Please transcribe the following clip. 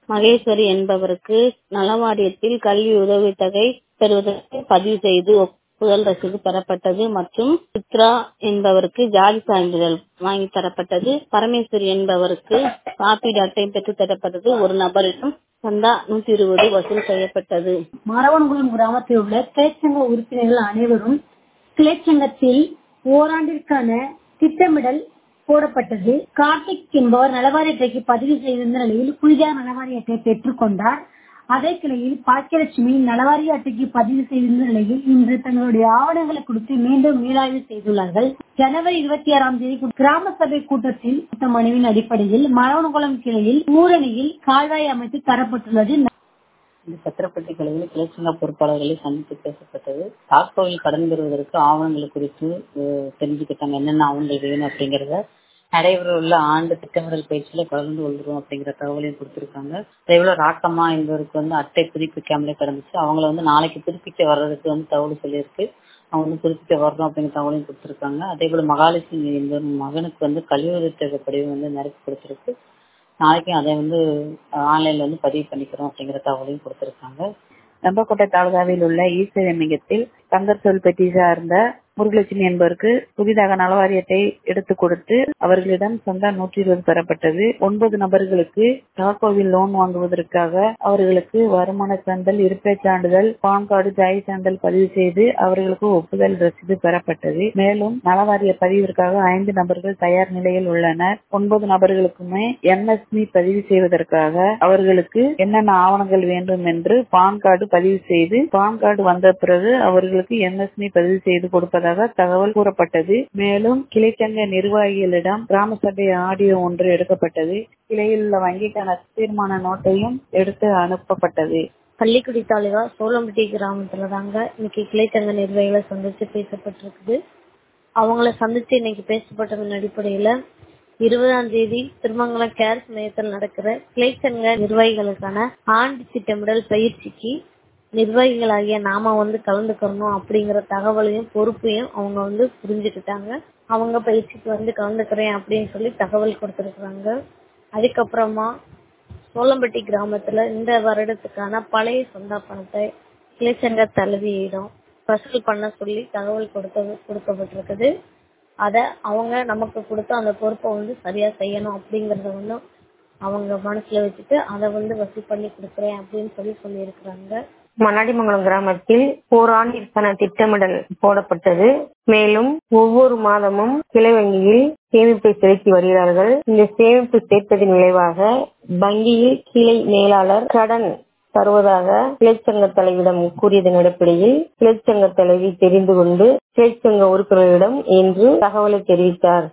மகேஸ்வரி என்பவருக்கு நலவாரியத்தில் கல்வி உதவித்தொகை பெறுவதற்கு பதிவு செய்து ஒப்புதல் ரசீது பெறப்பட்டது மற்றும் சித்ரா என்பவருக்கு ஜாதி சான்றிதழ் வாங்கி தரப்பட்டது. பரமேஸ்வரி என்பவருக்கு காப்பீடு அட்டை பெற்றுத் தரப்பட்டது. ஒரு நபரிடம் சந்தா 120 வசூல் செய்யப்பட்டது. மரவன்குளம் கிராமத்தில் உள்ள கிளைச்சங்க உறுப்பினர்கள் அனைவரும் கிளைச்சங்கத்தில் ஓராண்டிற்கான திட்டமிடல் போடப்பட்டது. கார்த்திக் என்பவர் நலவாரி அட்டைக்கு பதிவு செய்திருந்த நிலையில் புதிதாக நலவாரி அட்டை பெற்றுக் கொண்டார். அதே கிளையில் பாக்கியலட்சுமி நலவாரி அட்டைக்கு பதிவு செய்திருந்த நிலையில் இன்று தங்களுடைய ஆவணங்களை கொடுத்து மீண்டும் மீளாய்வு செய்துள்ளார்கள். ஜனவரி 26ஆம் தேதி கிராம சபை கூட்டத்தில் மனுவின் அடிப்படையில் மரவன்குளம் கிளையில் ஊரணியில் கால்வாய் அமைத்து தரப்பட்டுள்ளது. சத்திரப்பட்டி கிளையில் கிளைச்சங்க பொறுப்பாளர்களை சந்தித்து பேசப்பட்டது. தாக்கோவில் கடன் பெறுவதற்கு ஆவணங்கள் குறித்து தெரிஞ்சுக்கிட்டாங்க. என்னென்ன ஆவணங்கள் வேணும் அப்படிங்கறத நடைபெறவுள்ள ஆண்டு திட்டமிடல் பயிற்சியில கலந்து கொள்கிறோம் அப்படிங்கிற தகவலையும் கொடுத்திருக்காங்க. அதேபோல ராக்கம்மா என்பவருக்கு அட்டை புதுப்பிக்காமலே கிடந்துச்சு. அவங்கள நாளைக்கு புதுப்பிக்க வர்றதுக்கு தகவல் சொல்லியிருக்கு. அவங்க புதுப்பிக்க வரணும் அப்படிங்கிற தகவலையும் கொடுத்திருக்காங்க. அதே போல மகாலட்சுமி என்பவர் மகனுக்கு கல்வி உதவித்தொகை படிவம் நிரப்பி கொடுத்திருக்கு. நாளைக்கும் அதை ஆன்லைன்ல பதிவு பண்ணிக்கிறோம் அப்படிங்கிற தகவலையும் கொடுத்திருக்காங்க. வெம்பக்கோட்டை தாலுகாவில் உள்ள ஈஸ்வரிய மையத்தில் தங்கர்சொல் பெட்டி சார்ந்த முருகலட்சுமி என்பவருக்கு புதிதாக நலவாரியத்தை எடுத்துக் கொடுத்து அவர்களிடம் சந்தா 120 பெறப்பட்டது. 9 நபர்களுக்கு தாக்கோவில் லோன் வாங்குவதற்காக அவர்களுக்கு வருமான சான்றிதழ், இருப்பிடச் சான்றிதழ், பான் கார்டு, ஜாதி சான்றிதழ் பதிவு செய்து அவர்களுக்கு ஒப்புதல் ரசீது பெறப்பட்டது. மேலும் நலவாரிய பதிவிற்காக 5 நபர்கள் தயார் நிலையில் உள்ளனர். 9 நபர்களுக்குமே எம்எஸ்மி பதிவு செய்வதற்காக அவர்களுக்கு என்னென்ன ஆவணங்கள் வேண்டும் என்று பான் கார்டு பதிவு செய்து பான் கார்டு வந்த பிறகு அவர்களுக்கு எம்எஸ்மி பதிவு செய்து கொடுப்பதாக தகவல் கூறப்பட்டது. மேலும் கிளைச்சங்க நிர்வாகிகளிடம் கிராம சபை ஆடியோ ஒன்று எடுக்கப்பட்டது. கிளையில் உள்ள வங்கிக்கான தீர்மான நோட்டையும் எடுத்து அனுப்பப்பட்டது. பள்ளிக்குடி தாலுகா சோளம்பட்டி கிராமத்துல தாங்க இன்னைக்கு கிளைச்சங்க நிர்வாகிகளை சந்திச்சு பேசப்பட்டிருக்குது. அவங்கள சந்திச்சு இன்னைக்கு பேசப்பட்டதன் அடிப்படையில 20ஆம் தேதி திருமங்கலம் கேர்ஸ் மையத்தில் நடக்கிற கிளைச்சங்க நிர்வாகிகளுக்கான ஆண்டு திட்டமிடல் பயிற்சிக்கு நிர்வாகிகளாகிய நாம கலந்துக்கணும் அப்படிங்கிற தகவலையும் பொறுப்பையும் அவங்க புரிஞ்சுக்கிட்டாங்க. அவங்க பயிற்சிக்கு கலந்துக்கிறேன் அப்படின்னு சொல்லி தகவல் கொடுத்திருக்காங்க. அதுக்கப்புறமா சோளம்பட்டி கிராமத்துல இந்த வருடத்துக்கான பழைய சொந்தா பணத்தை கிளைச்சங்க தலைவியிடம் வசூல் பண்ண சொல்லி தகவல் கொடுக்கப்பட்டிருக்குது. அத அவங்க நமக்கு கொடுத்த அந்த பொறுப்பை சரியா செய்யணும் அப்படிங்கறத அவங்க மனசுல வச்சுட்டு அதை வசூல் பண்ணி கொடுக்கறேன் அப்படின்னு சொல்லி இருக்கிறாங்க. மண்ணாடிமங்கலம் கிராமத்தில் ஓராண்டிற்கான திட்டமிடல் போடப்பட்டது. மேலும் ஒவ்வொரு மாதமும் கிளை வங்கியில் சேமிப்பை செலுத்தி வருகிறார்கள். இந்த சேமிப்பு சேர்த்ததின் விளைவாக வங்கியில் கிளை மேலாளர் கடன் தருவதாக கிளைச்சங்க தலைவியிடம் கூறியதன் அடிப்படையில் கிளைச்சங்க தலைவி தெரிந்து கொண்டு கிளைச்சங்க உறுப்பினர்களிடம் இன்று தகவலை தெரிவித்தார்.